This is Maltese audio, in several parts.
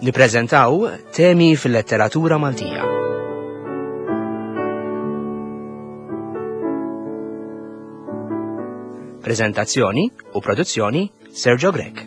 Nippreżentaw temi fil-letteratura Maltija. Preżentazzjoni u produzzjoni Sergio Grek.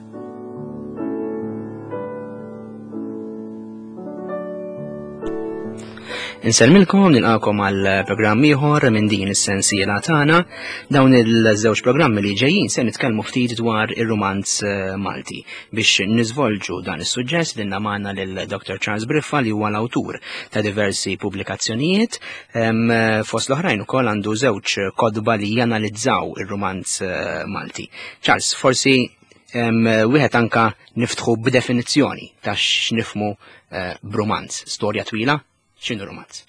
Inselmilkom nilqakom għal programm ieħor minn din is-sensiela tagħna. Dawn il-żewġ programmi li ġejjin se nitkellmu ftit dwar ir-romanz Malti. Biex niżvolġu dan is-suġġett dinna magħna lil Dr. Charles Briffa li huwa l-awtur ta' diversi pubblikazzjonijiet. Fost l-oħrajn ukoll għandu żewġ kodba li janalizzaw ir-romanz Malti. Charles, forsi wieħed anka niftħu b'definizzjoni ta' x'nifhmu b'romanz, storja twila. X'inhu romanz?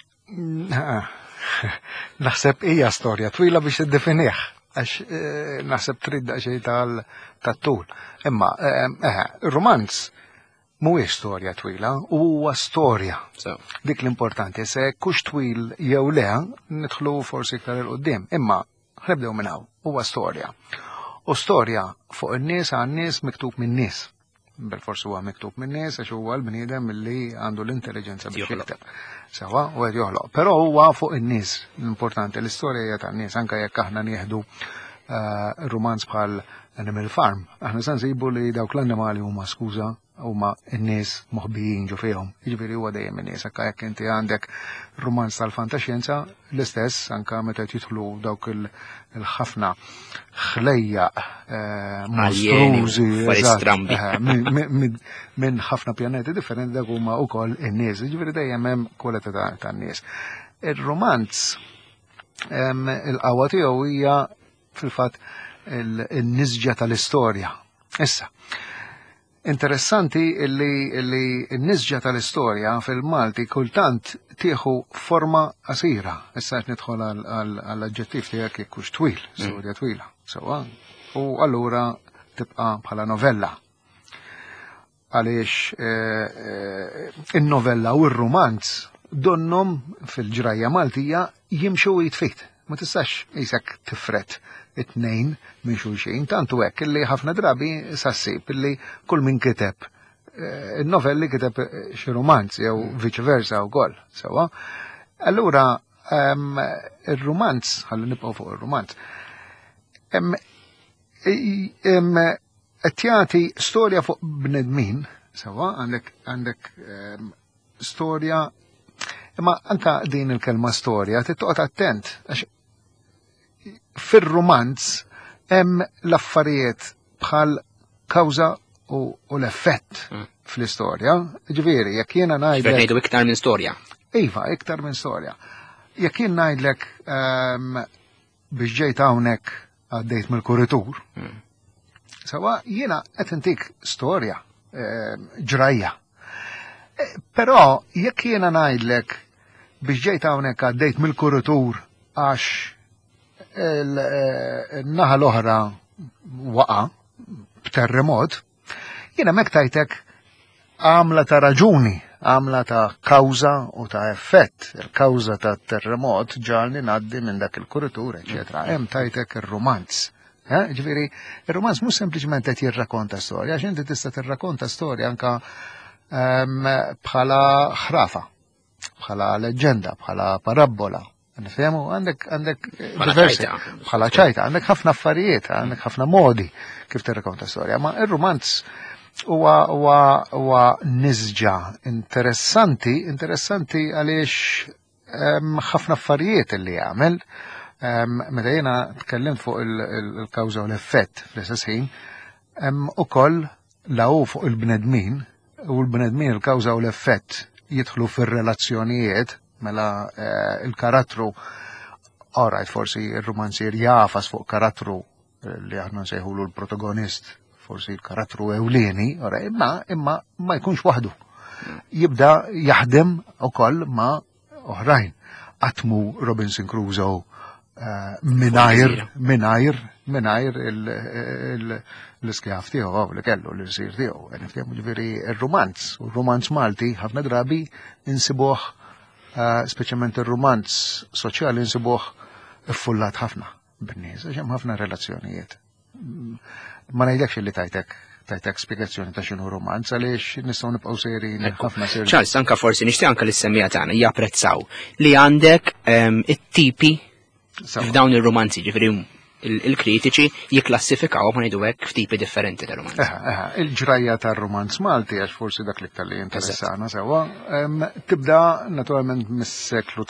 Naħseb hija storja twila biex tiddefinih, għax naħseb trid xejn tat-tul. Imma romanz mhuwiex storja twila, huwa storja. Dik l-importanti, se kux twil jew le, nidħlu forsi iktar il qudiem, imma ħnibdew minn hawn, huwa storja. U storja fuq in-nies għan-nies miktub min-nies. Bil-forsi huwa miktub min-nies għax huwa l-bniedem milli għandu l-intelligenza biex jikteb. Sewa, u qed joħloq. Però huwa fuq in-nies l-importanti, l-istorja hija tan-nies anke jekk aħna nieħdu romanz bħal Animal Farm. Aħna se nsibu li dawk l-annimali huma skuża huma n-nies moħbijin ġu fihom. Jiġifieri huwa dejjem in-nies, anke jekk inti għandek romanz tal-fantaxjenza l-istess anke meta jidħlu dawk il-ħafna ħlejja mostrużi minn ħafna pjaneti differenti dak huma wkoll in-nies. Jiġifieri dejjem hemm kwalità tan-nies. Ir-romanz il-qawwa tiegħu hija fil-fatt il-nisġa tal-istorja. Issa, interessanti illi n-nisġa tal-istorja fil-Malti kultant tieħu forma qasira. Issa qed nidħol għall-aġġettiv tiegħek jekkux twil, storja twila. Sewwa, u allura tibqa' bħala novella. Għaliex in-novella u r-romanz donnom fil-ġrajja Maltija jimxu jitfit. Ma tistax isek tifret it-tnejn minn xulxin, tantu hekk illi ħafna drabi sassib illi kull min kiteb il-novelli kiteb xi romanz jew vice versa wkoll. Sewwa. Allura ir-romanz, ħalli nibqgħu fuq ir-romanz. Qed jagħti storja fuq bnedmin, sewwa, għandek storja, imma anke din il-kelma storja tittoqgħod attent għax fir-romanz hemm l-affarijiet bħal kawża u l-effett fl-istorja. Ġifieri, jekk jiena ngħidlek ngħidu iktar minn storja. Iva, iktar minn storja. Jekk jien ngħidlek biex ġejt hawnhekk għaddejt mill-kuritur, sewa jiena qed intik storja ġrajja. Però jekk jiena ngħidlek biex ġejt hawnhekk għaddejt mill-kuritur għax il-naħa l-oħra waqa' b'terremot, jiena hemmhekk tajtek għamla ta' raġuni, għamla ta' kawża u ta' effett. Il-kawża ta' terremot ġalni ngħaddi minn dak il-kuritur, eċetera. Hemm tajtek ir-romanz. Ġifieri, ir-romanz mhux sempliċement qed jirrakkonta storja, għax inti tista' tirrakkonta storja anke bħala ħrafa, bħala leġġenda, bħala parabola. Nifhemu, għandek diversi, bħala ċajta, għandek ħafna affarijiet, għandek ħafna modi kif tirrakkonta storja. Ma ir-romanz huwa nisġa interessanti għaliex ħafna affarijiet li jagħmel. Meta jiena tkellimt fuq il-kawża u l-effett fl-istess ħin, hemm ukoll law fuq il-bnedmin u l-bnedmin il-kawża u l-effett jidħlu fir-relazzjonijiet. Mela il-karattru, orajt forsi il-romanzier jafas fuq karattru li aħna nsejħulu l-protagonist, forsi il-karattru ewlieni, imma ma jkunx waħdu. Jibda jaħdem ukoll ma' oħrajn. Għatmu Robinson Crusoe minajr l-iskjaf tiegħu li kellu l-isir tiegħu. Ġifieri ir-romanz Malti ħafna drabi insibuh speċjalment ir-romanz soċjali insibuh iffullat ħafna bin-nies, għax hemm ħafna relazzjonijiet. Ma ngħidlekx li tajtek tajtek spjegazzjoni ta' x'inhu romanz għaliex nistgħu nibqgħu sejrin ħafna sejrin. Charles, anka forsi nixtieq anka l-semmija tagħna japprezzaw li għandek it-tipi f'dawn ir-romanzi, ġifieri il-kritiċi jiklassifikaw ma ngħidu hekk f'tipi differenti ta' romanzi. Il-ġrajja tar-romanz Malti għax forsi dak li tal-li interessana sewwa tibda naturalment mis-seklu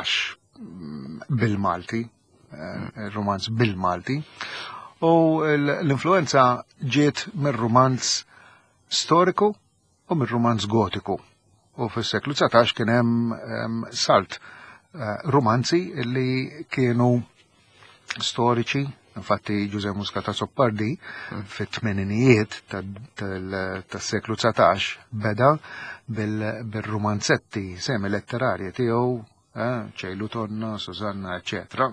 19 bil-Malti, il-romanz bil-Malti, u l-influenza ġiet mir-romanz storiku u mir-romanz gotiku. U fis-seklu 19 kien hemm salt romanzi li kienu storiċi, infatti Giuseppe Muscat Zoppardi fit-tmeninijiet tas-seklu 19 beda bil-romanzetti semi letterarji tiegħu ċejlu Tonna, Susanna, eccetera,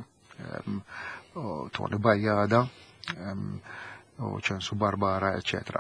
Toni Bajjada, u ċensu Barbara, eccetera.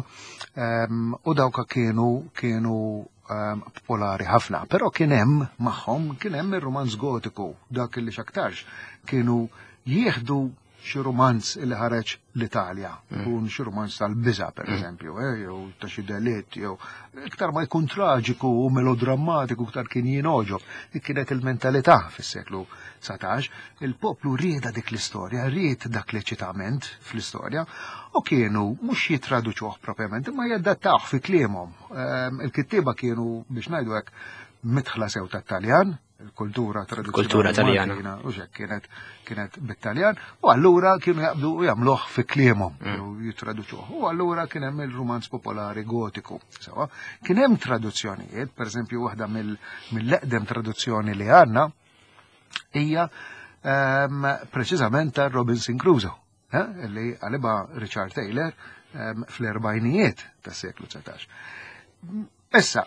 U dawka kienu popolari ħafna, però kien hemm magħhom kien hemm ir-romanz gotiku, dak li x'aktarx kienu jieħdu xi romanz li ħareġ l-Italja, kun xi romanz tal-biża pereżempju, jew ta' xi delitt, jew iktar ma jkun traġiku u melodrammatiku iktar kien jinoġob. Dik kienet il-mentalità fis-seklu 19, il-poplu rieda dik l-istorja, ried dak l-eċitament fl-istorja, u kienu mhux jitraduċuh propjament, imma jaddattawh fi kliemhom. Il-kittieba kienu biex ngħidu hekk mitħla sew tat-Taljan, il-kultura taljana u kienet bit-Taljan, u allura kienu jaqbdu jagħmluh fi kliemhom jew jitraduċuh. U allura kien hemm il-romanz popolari gotiku. Kien hemm traduzzjonijiet, pereżempju waħda mill-eqdem traduzzjoni li għandna hija preċiżament ta' Robinson Crusoe, li għaliba Richard Taylor fl-erbajnijiet tas-seklu 19. Issa,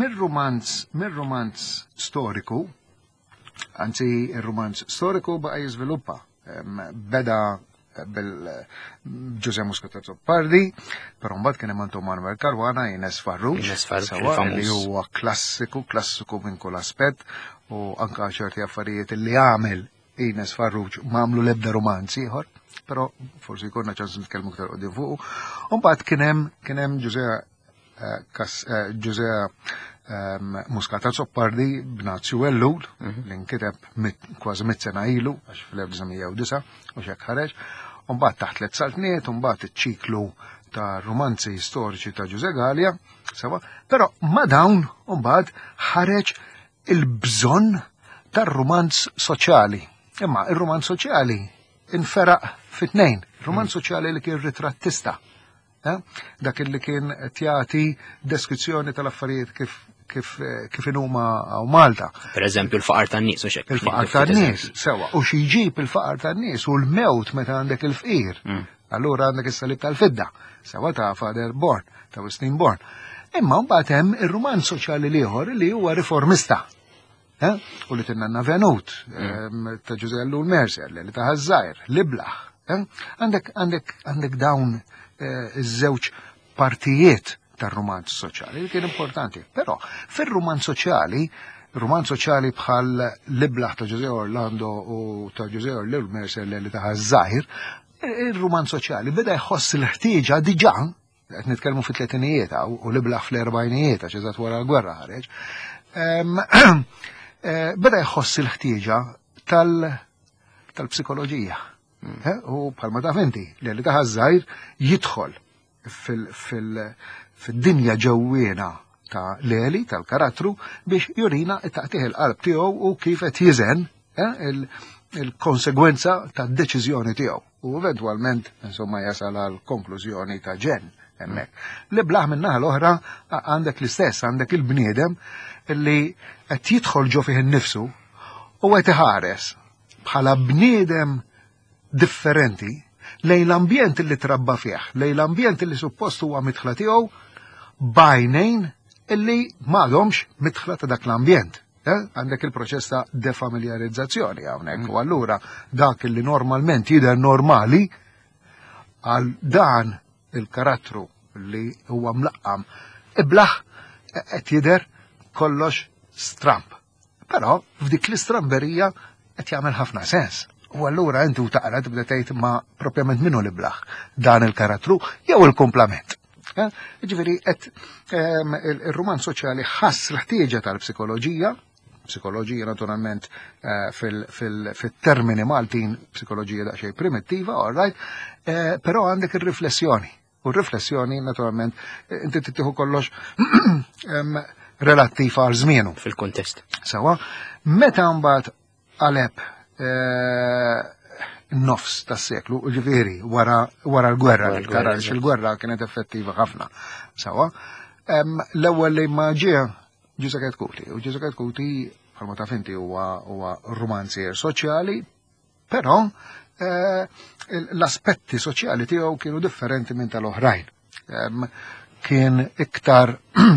mill-romanz storiku, anzi il-romanz storiku baqa jiżviluppa. Beda bil-Giuseppe Muscat Zoppardi, però mbagħad kien hemm Anton Manuel Caruana, Ines Farrugia, li huwa klassiku minn kull aspett, u anke ċerti affarijiet li għamel Ines Farrugia m'għamlu l-ebda romanzi ieħor, però forsi jkollna ċans nitkellmu aktar qudiem fuq. U mbagħad kien hemm Giuseppe Muscat Zoppardi b'Nazju Ellul, li nkiteb kważi 100 sena ilu, għax fl-1909, u xek ħareġ, u mbagħad taħt let saltniet, u mbagħad iċ-ċiklu ta' romanzi storiċi ta' Giuseppe Gallia, però ma dawn u mbagħad ħareġ il-bżonn tar-romanz soċjali. Imma ir-romanz soċjali inferaq fit-tnejn, romanz soċjali li kien ritrattista. Dak li kien tjagħti deskrizzjoni tal-affarijiet kif inhuma għaw Malta. Per eżempju l-faqar tan-nies u xekk. Il-faqar tan-nies, sewa, u xi jġib il-faqar tan-nies u l-mewt meta għandek il-fqir. Allura għandek is-salib tal-fidda, sewa ta' Father Born, ta' Westin Born. Imma mbagħad hemm ir-romanz soċjali ieħor li huwa riformista. U li tinnanna Venut, ta' Giuseppe Ellul Mercer, li ta' Ħażajr, Liblaħ. Għandek dawn iż-żewġ partijiet tar-romanz soċjali li kien importanti. Però fir-romanz soċjali bħal Liblaħ ta' Giuseppe Orlando u ta' Giuseppe Ellul Mercer li ta' Ħażajr, ir-romanz soċjali beda jħoss il-ħtieġa diġà qed nitkellmu fit-tletinijiet u Liblaħ fl-erbajnijiet għax eżatt wara l-gwerra ħareġ. Beda jħoss il-ħtieġa tal-psikoloġija. U bħalma taf inti, li ta' Ħażajr jidħol fil-dinja ġewwiena ta' Leli, tal-karattru, biex jurina taqtih il-qalb tiegħu u kif qed jiżen il-konsegwenza tad-deċiżjoni tiegħu. U eventwalment insomma jasal għal konklużjoni ta' ġen hemmhekk. Liblaħ min-naħa l-oħra għandek l-istess, għandek il-bniedem li qed jidħol ġo fih innifsu u qed iħares bħala bniedem differenti lejn l-ambjent li trabba fih, lejn l-ambjent li suppost huwa mitħla tiegħu bajnejn illi m'għadhomx mitħla ta' dak l-ambjent. Għandek il-proċess ta' defamiljarizzazzjoni hawnhekk, u allura dak li normalment jidher normali għal dan il-karattru li huwa mlaqqam iblaħ qed jidher kollox stramp. Però f'dik l-istramberija qed jagħmel ħafna sens. U allura intu taqra tibda tgħid ma' propjament minnu li blaħ dan il-karattru jew il-komplement. Ġifieri qed ir-romanz soċjali ħass l-ħtieġa tal-psikoloġija naturalment fil-termini Maltin psikoloġija daqsxejn primittiva, all right, però għandek ir-riflessjoni. U r-riflessjoni naturalment inti tittieħu kollox relattiv għal żmienu. Fil-kuntest. Sawa, meta mbagħad Alep nofs tas-seklu, ġifieri wara l-gwerra, il-gwerra kienet effettiva ħafna. Sawa, l-ewwel li ma ġie Giuseppe Kuti, u Giuseppe Kuti bħalma taf inti huwa romanzier soċjali, però l-aspetti soċjali tiegħu kienu differenti minn tal-oħrajn. Kien iktar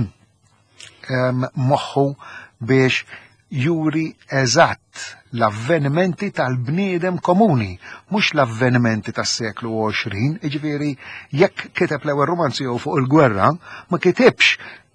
moħħu biex juri eżatt l-avvenimenti tal-bniedem komuni, mhux l-avvenimenti tas-seklu 20, ġifieri jekk kiteb l-ewwel romanzi fuq il-gwerra, ma kitibx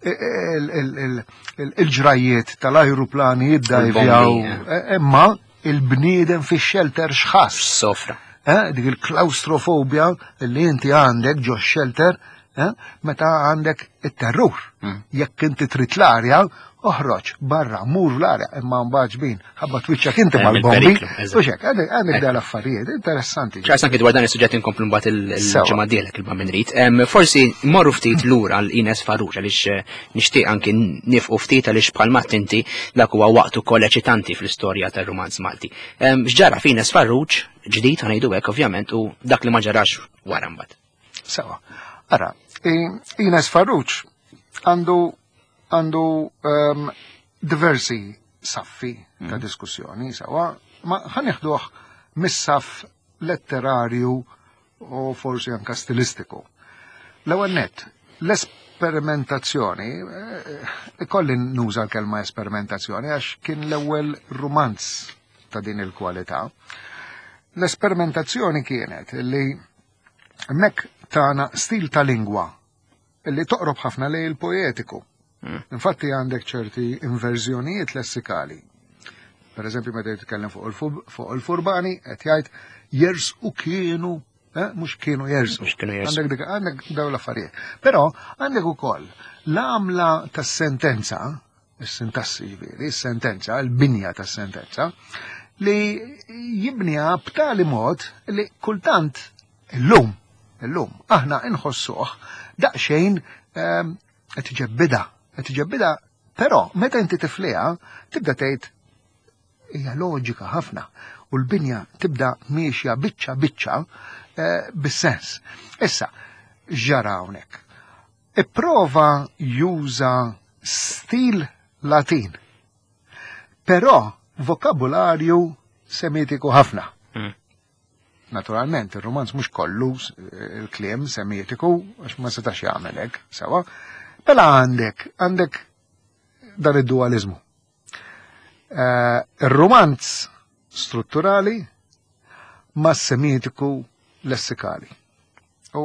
il-ġrajiet tal-ajruplani jiddajvjaw, imma il-bniedem fix-shelter xħass. Sofra. Dik il-klaustrofobja li inti għandek ġo shelter, meta għandek it-terrur. Jekk inti trid l-arja, oħroġ barra, mur l-arja, imma mbagħad bin, ħabba twiċċak inti mal-bombi. U xek, għandek da l-affarijiet, interessanti. ċars anke dwar dan is-suġġett inkomplu mbagħad il-ġimgħa dielek il-ma' Rit. Forsi morru ftit lura għal Ines Farrugia għaliex nixtieq anke nifqu ftit għaliex bħal inti dak huwa waqt ukoll eċitanti fl-istorja tar-romanz Malti. X'ġara f'Ines Farrugia ġdid ħanejdu hekk ovvjament u dak li ma ġarax wara mbagħad. Sewa. Ara, Ines Farrugia għandu diversi saffi ta' diskussjoni, sawa, ma ħanieħduh mis-saff letterarju u forsi anka stilistiku. L-ewwel nett, l-esperimentazzjoni, ikolli nuża l-kelma esperimentazzjoni għax kien l-ewwel romanz ta' din il-kwalità. L-esperimentazzjoni kienet li hemmhekk tagħna stil ta' lingwa li toqrob ħafna lej il-poetiku. Infatti għandek ċerti inverżjonijiet lessikali. Per eżempju, meta jitkellem fuq il-furbani, qed jgħid jersqu kienu, mhux kienu jersqu. Għandek dawn l-affarijiet. Però għandek ukoll l-għamla tas-sentenza, is-sintassi ġifieri, is-sentenza, l-binja tas-sentenza, li jibniha b'tali mod li kultant illum aħna inħossuh daqsxejn qed iġebbida, però meta inti tifliha tibda tgħid hija loġika ħafna u l-binja tibda miexja biċċa bis-sens. Issa, ġara hawnhekk. Ipprova juża stil Latin, però vokabularju semitiku ħafna. Naturalment, ir-romanz mhux kollu il-kliem semitiku għax ma setax jagħmel hekk, sewa. Mela għandek dan id-dualizmu. Ir-romanz strutturali ma' semitiku lessikali. U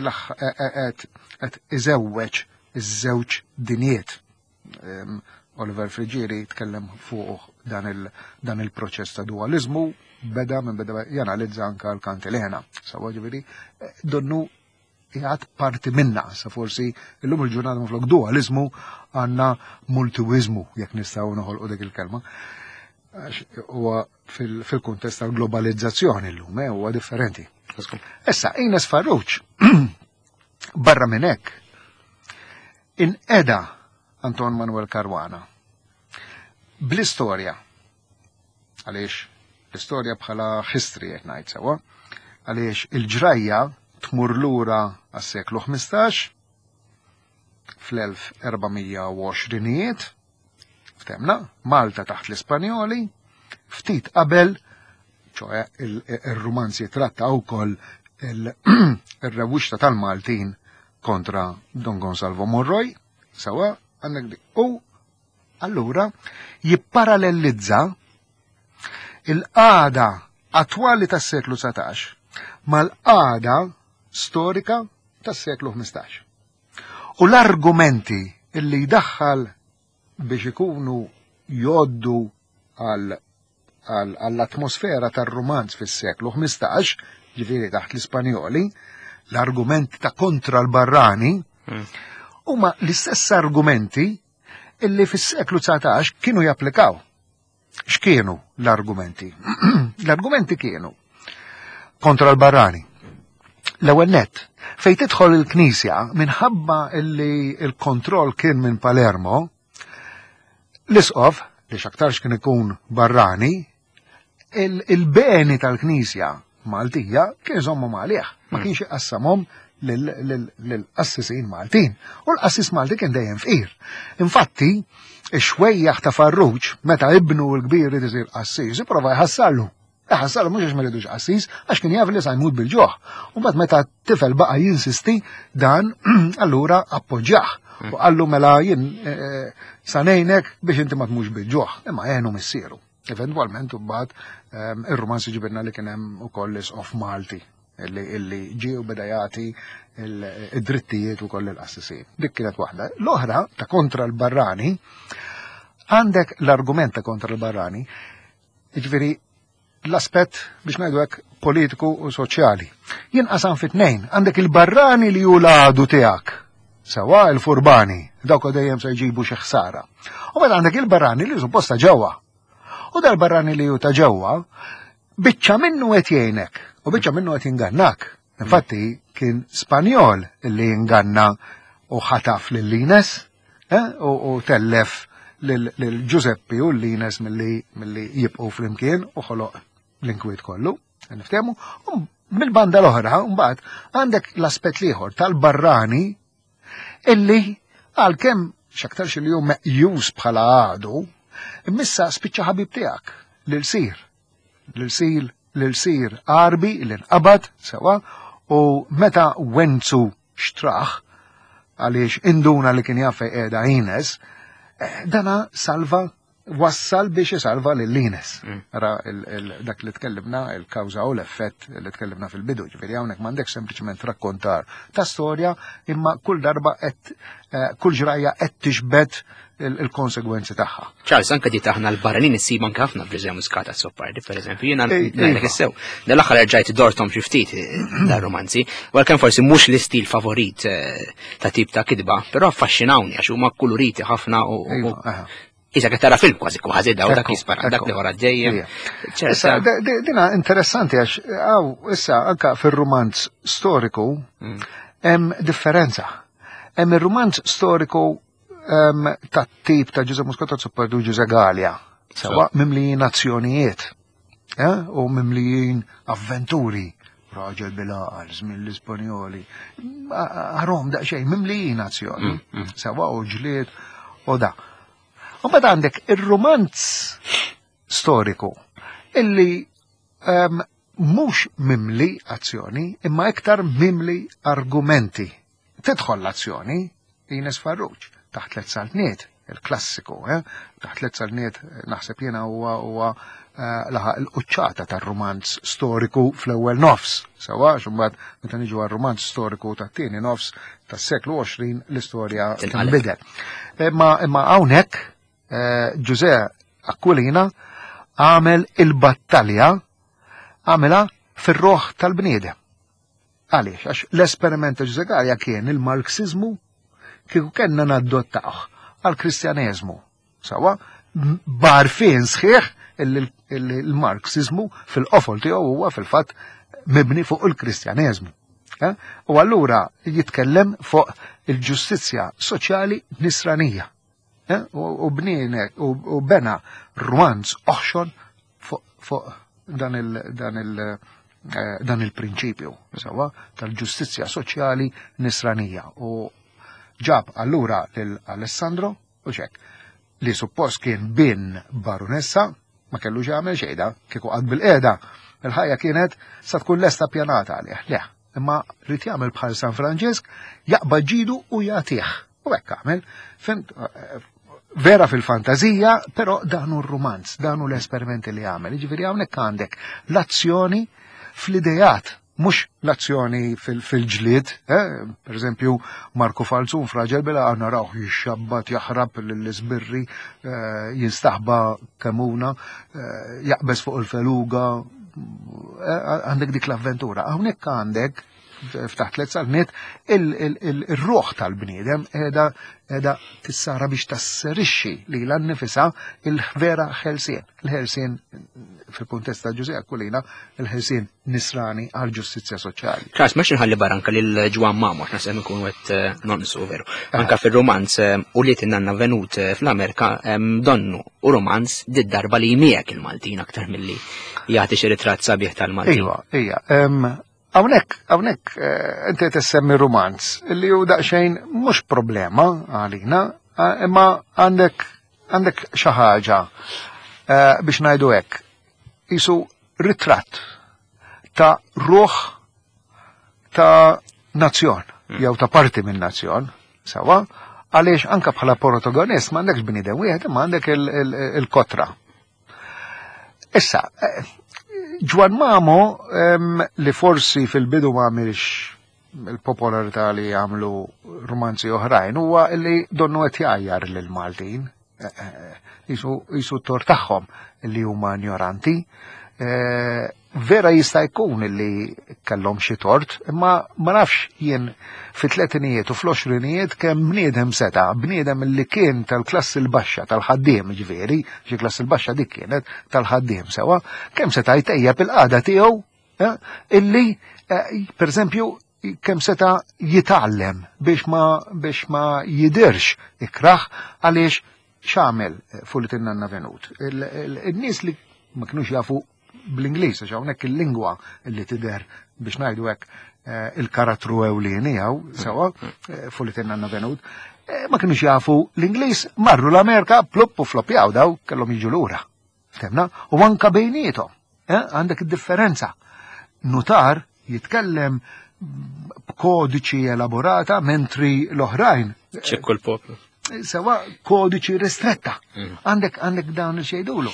qed iżewweġ iż-żewġ dinjiet. Oliver Frigieri tkellem fuq dan il-proċess ta' dualizmu beda janalizza anka l-kantilena. Sawa ġifieri donnu jgħat parti minna, sa forsi illum il-ġurnata muflok dualizmu għanna multiwizmu, jekk nistgħu noħolqu dik il-kelma. Huwa fil-kuntest tal-globalizzazzjoni llum, huwa differenti. Issa, Ines Farrugia barra minn hekk inqeda Anton Manuel Caruana bl-istorja. Għaliex l-istorja bħala history qed ngħid sewwa, għaliex il-ġrajja tmur lura għas-seklu 15 fl-1420ijiet, ftemna, Malta taħt l-Ispanjoli, ftit qabel, ċoħe il-romanzi tratta wkoll il-rewwixta tal-Maltin kontra Don Gonsalvo Monroy, sawa, għandek dik. U allura jipparallelizza il-qagħda attwali tas-seklu 19 mal-qagħda storika tas-seklu 15. U l-argumenti illi jdaħħal biex ikunu joddu għall-atmosfera tar-romanz fis-seklu 15, ġifieri taħt l-Ispanjoli, l-argumenti ta' kontra l-barrani Huma l-istess argumenti illi fis-seklu 19 kienu japplikaw. X'kienu l-argumenti? L-argumenti kienu kontra l-barrani. L-ewwel nett, fejn tidħol il-Knisja minħabba illi il-kontroll kien minn Palermo, l-isqof li x'aktarx kien ikun barrani, il-beni tal-Knisja Maltija kien iżommu malih, ma kienx iqassamhom lill-qassisin Maltin. U l-qassis Malti kien dejjem fqir. Infatti, ix-xwejjaħ ta' Farruġ meta ibnu l-kbir irid isir qassis, ipprova jħassallu. Ħassallu mhux għax ma rridux qassis, għax kien jaf li sa jmut bil-ġuħ. U mbagħad meta tifel baqa' jinsisti dan allura appoġġjah. U qallu mela jien sanejnek biex inti ma tmux bil-ġuħ, imma għenu missieru. Eventwalment mbagħad ir-Rumanzi ġibirna li kien hemm ukoll l-isqof Malti illi ġiew beda jagħti id-drittijiet ukoll il-qassisin. Dik kienet waħda. L-oħra ta' kontra l-barrani, għandek l-argument ta' kontra l-barrani, jiġifieri l-aspett biex ngħidu hekk politiku u soċjali. Jinqasam fit-tnejn, għandek il-barrani li hu l-għadu tiegħek, sewa l-furbani, dawk dejjem se jġibu xi ħsara. U meta għandek il-barrani li supposta ġewwa. U dal-barrani li hu ta' ġewwa, biċċa minnu qed jgħinek u biċċa minnu qed jingannak. Infatti kien Spanjol li jinganna u ħataf lil-Lines u tellef lil Giuseppi u l-Lines milli jibqgħu flimkien u ħoloq l-inkwiet kollu. Niftehmu? U mill-banda l-oħra mbagħad għandek l-aspett ieħor tal-barrani illi għalkemm x'aktarx li hu meqjus bħala għadu, immissa spiċċa ħabib tiegħek l-sir qarbi li nqabad sewa u meta wenzu xtraħ għaliex induna li kien jaf qiegħda Ines, dana wassal biex jisalva lil-Lines. Ara dak li tkellimna il-kawża u l-effett li tkellimna fil-bidu, ġifieri hawnhekk m'għandekx sempliċement rakkontar ta' storja imma kull darba kull ġrajja qed tixbed il-konsegwenzi tagħha. Charles, anke di taħna l-barranin issib anke ħafna f'Riżew Muskata Soppardi, pereżempju, jiena ngħidlek issew. Dal-aħħar rġajt dortom xi ftit dar-romanzi, walkemm forsi mhux l-istil favorit ta' tip ta' kidba, però affaxxinawni għax huma kuluriti ħafna u Isa qed tara film kważi kważi daw dak jispara dak li wara dejjem. Issa dina interessanti għax issa anke fir-rumanz storiku hemm differenza. Hemm ir-rumanz storiku tat-tip ta' Giuseppe Muscata Zoppardi u Giuseppe Gallia, sewa mimlijin azzjonijiet u mimlijin avventuri. Raġel bil-għal, żmien l-Ispanjoli, għarhom daqsxejn mimlijin azzjoni, sewa u ġlied u da. U bad għandek ir-romanz storiku illi mhux mimli azzjoni imma iktar mimli argumenti. Tidħol l-azzjoni Ines Farruġ taħt Let Saltniet, il-klassiku, taħt Let Saltniet naħseb jiena huwa laħaq il-quċċata tar-romanz storiku fl-ewwel nofs. Sewa x'imbagħad meta niġu għar-romanz storiku tat-tieni nofs tas-seklu 20 l-istorja tinbidel. Imma hawnhekk Giuseppe Aquilina għamel il-battalja għamela fir-roħ tal-bniedem. Għaliex, għax l-esperiment ta' Giuseppe Gallia kien il-Marxizmu kieku kellna naddottawh għal-Kristjaneżmu. Sawa, barfien sħiħ il-Marxizmu fil-qofol tiegħu huwa fil-fatt mibni fuq il-Kristjaneżmu. U allura jitkellem fuq il-ġustizzja soċjali nisranija. U bena romanz oħxon fuq dan il-prinċipju tal-ġustizzja soċjali nisranija. U ġab allura l-Alessandro u ċek li suppost kien bin baronessa ma kellu ġamel xejda kieku għad bil-qeda il-ħajja kienet sa tkun lesta pjanata għalih. Le, imma rrid jagħmel bħal San Franġisk jaqbad ġidu u jagħtih. U hekk għamel, vera fil-fantazija, però danu r-romanz, danu l-esperimenti li għamel. Ġifieri hawnhekk għandek l-azzjoni fl-idejat, mhux l-azzjoni fil-ġlied. Per eżempju, Marco Falzun f'Raġel Bil-għal naraw jixxabbat, jaħrab l-isbirri, jinstaħba kemuna, jaqbes fuq il-feluga, għandek dik l-avventura. Hawnhekk għandek ftaħt 3 salmiet, il-ruħ tal-bniedem edha tissara biex tasserixxi li l-annifisa il-vera ħelsien. Il-ħelsien fil-kuntest ta' Ġużej Aquilina, il-ħelsien nisrani għal ġustizzja soċjali. Ċars, ma nħalli baranka lil Ġwan Mamot, nasem ikun għet nonsu veru. Anka fil-romanz u li t-nanna venut fl-Amerika donnu u romanz did-darba li jmiegħek il-Maltin aktar mill-li jgħati xi ritratt sabiħ tal-Maltin. Ija. Hawnhekk inti tissemmi romanz li hu daqsxejn mhux problema għalina, imma għandek xi ħaġa biex ngħidu hekk. Isu ritratt ta' ruħ ta' nazzjon, jew ta' parti minn nazzjon, sawa, għaliex anka bħala protagonist m'għandekx bniedem wieħed imma għandek il-kotra. Issa, Ġwan Mamo li forsi fil-bidu ma għamilx il-popolarità li għamlu romanzi oħrajn huwa li donnu qed jgħajjar lil Maltin. Jisu t-tor tagħhom li huma ignoranti. Vera jista' jkun li kellhom xi tort, imma ma nafx jien fit-tletinijiet u fl-20ijiet kemm bniedem bniedem li kien tal-klassi l-baxxa tal-ħaddiem ġifieri, xi klassi l-baxxa dik kienet tal-ħaddiem sewa, kemm seta' jtejjeb il-qagħda tiegħu illi pereżempju kemm seta' jitgħallem biex ma jidirx ikraħ għaliex x'għamel fuq li tinnanna venut. In-nies li ma kinux jafu bl-Ingliż għax hawnhekk il-lingwa li tidher biex ngħidu hekk il-karattru ewlieni hawn sewwa fuq li tinnanna venut, ma kinux jafu l-Ingliż marru l-Amerika plupp u floppjaw daw kellhom jiġu lura. Ftemna? U anke bejniethom għandek id-differenza. Nutar jitkellem b'kodiċi elaborata mentri l-oħrajn ċekku l-poplu. Sewa kodiċi ristretta. Għandek dawn il-xejdulu.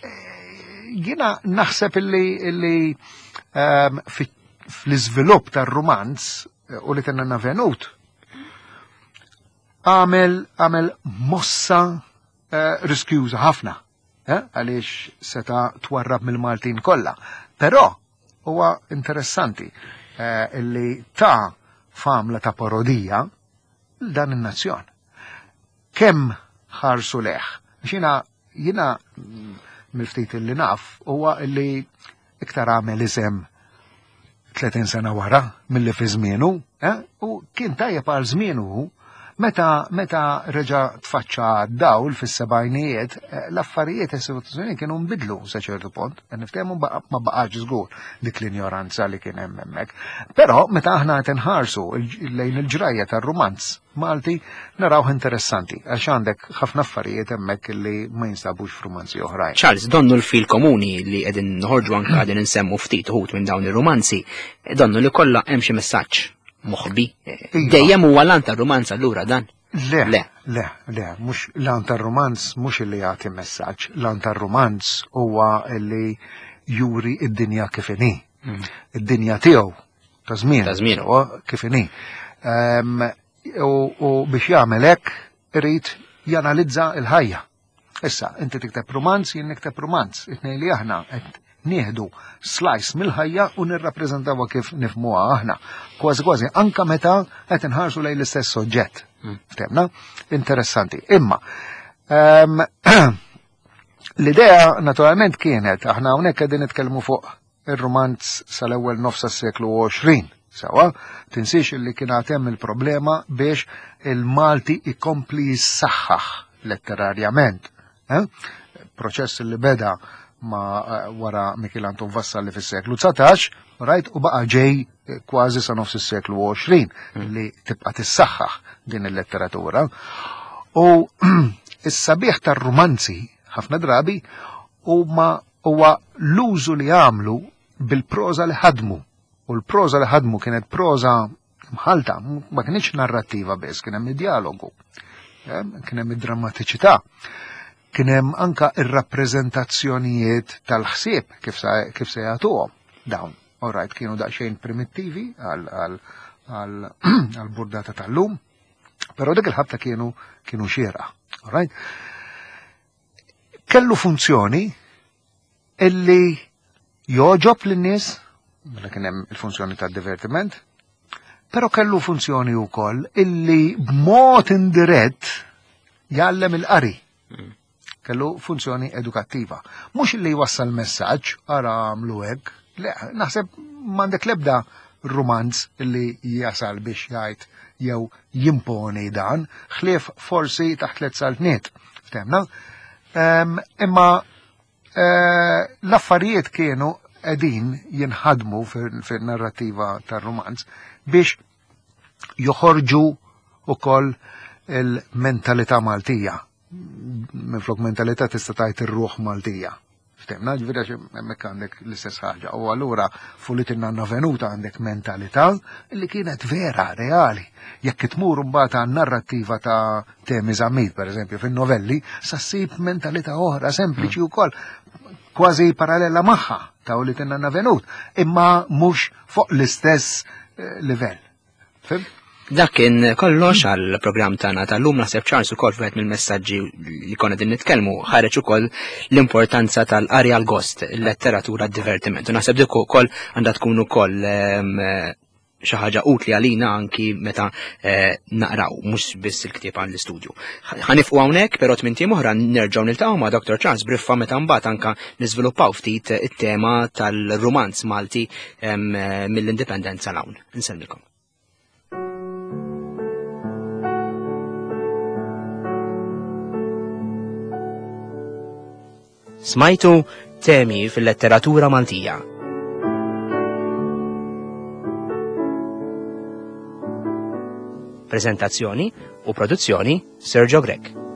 Jina naħseb illi fl-iżvilupp tar-romanz u li tenna venut għamel mossa riskjuża ħafna għaliex seta twarrab mill-Maltin kollha. Però huwa interessanti illi ta' famla ta' parodija dan in-nazzjon. Kemm ħarsu leħ. Jina mill-ftit li naf huwa li iktar għamel isem 30 sena wara milli fi żmienu, u kien tajjeb għal żmienu meta reġa' tfaċċa d-dawl fis-sebgħinijiet l-affarijiet is-sitwazzjoni kienu nbidlu sa ċertu punt, niftehmu ma baqgħax żgur dik l-injoranza li kien hemm hemmhekk. Però meta aħna qed inħarsu lejn il-ġrajja tar-romanz Malti narawh interessanti għax għandek ħafna affarijiet hemmhekk li ma jinstabux f'romanzi oħrajn. Charles, donnu l-fil komuni li qegħdin noħorġu anke qegħdin insemmu ftit uħud minn dawn ir-romanzi, donnu li kollha hemm xi messaġġ moħbi. Dejjem huwa lan tar-romanz allura dan? Le, mhux lan tar-romanz mhux illi jagħti messaġġ, lan tar-romanz huwa li juri id-dinja kif inhi. Id-dinja tiegħu ta' żmien kif inhi. U biex jagħmel hekk irid janalizza l-ħajja. Issa, inti tikteb romanz, jien nikteb romanz, it-tnejn li aħna qed nieħdu slice mill-ħajja u nirrappreżentawha kif nifhmuha aħna. Kważi anke meta qed inħarsu lejn l-istess soġġett. Ftemna? Interessanti. Imma l-idea naturalment kienet aħna hawnhekk qegħdin nitkellmu fuq ir-romanz sal-ewwel nofs tas-seklu 20. Sawa, tinsiex li kien hemm il-problema biex il-Malti ikompli jissaħħaħ letterarjament. Proċess li beda ma wara Michelangelo Vassalli fis-seklu 19, rajt u baqa' ġej kważi sa nofs is-seklu 20 li tibqa' tissaħħaħ din il-letteratura. U is-sabiħ tar-romanzi ħafna drabi huwa l-użu li għamlu bil-proża li ħadmu. U l-proża li ħadmu kienet proża mħalta, ma kienx narrattiva biss, kien hemm dialogu, kien hemm id-drammatiċità, kien hemm anke ir-rappreżentazzjonijiet tal-ħsieb kif se jagħtuhom dawn. Orajt kienu daqsxejn primittivi għal burdata tal-lum, però dik il-ħabta kienu xierqa. Orajt. Kellu funzjoni illi joġob lin-nies. Mela kien hemm il-funzjoni tad-divertiment, Però kellu funzjoni wkoll illi b'mod indirett jgħallem il-qari. Kellu funzjoni edukattiva. Mhux illi jwassal messaġġ ara għamlu hekk, le, naħseb m'għandek l-ebda romanz illi jasal biex jgħid jew jimponi dan, ħlief forsi taħt let saltniet. Ftemna? Imma l-affarijiet kienu qegħdin jinħadmu fil-narrativa tar-romanz biex joħorġu ukoll il-mentalità Maltija. Minflok mentalità tista' tgħid ir-ruħ Maltija. Ftemna, ġifieri hemmhekk għandek l-istess ħaġa. U allura fulit in-nanna venuta għandek mentalità li kienet vera, reali. Jekk tmur mbagħad għan-narrattiva ta' Temi Żammid, pereżempju, fin-novelli, sa ssib mentalità oħra sempliċi wkoll kważi parallela magħha ta' ulit in-nanna venut, imma mhux fuq l-istess livell. Fim? Dak kien kollox għal programm tagħna tal-lum naħseb Charles ukoll wieħed mill-messaġġi li konna din nitkellmu ħareġ ukoll l-importanza tal-qari għal gost, il-letteratura d-divertiment. U naħseb dik ukoll għandha tkun ukoll xi ħaġa utli għalina anki meta naqraw mhux biss il-ktieb għall-istudju. Ħanifqu hawnhekk, però tmien oħra nerġgħu niltaqgħu ma' Dr. Charles Briffa meta mbagħad anke niżviluppaw ftit it-tema tal-rumanz Malti mill-indipendenza l-hawn. Insellmilkom. Smajtu temi fil-letteratura Maltija. Prezentazzjoni u produzzjoni Sergio Grek.